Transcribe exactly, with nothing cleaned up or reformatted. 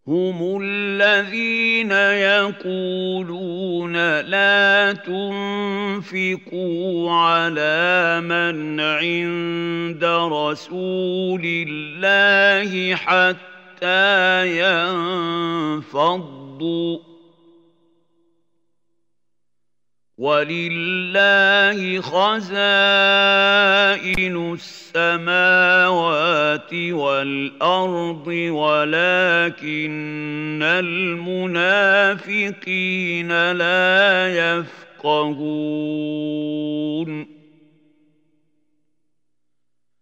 هم الذين يقولون لا تنفقوا على من عند رسول الله حتى ينفضوا ولله خزائن السماوات والأرض ولكن المنافقين لا يفقهون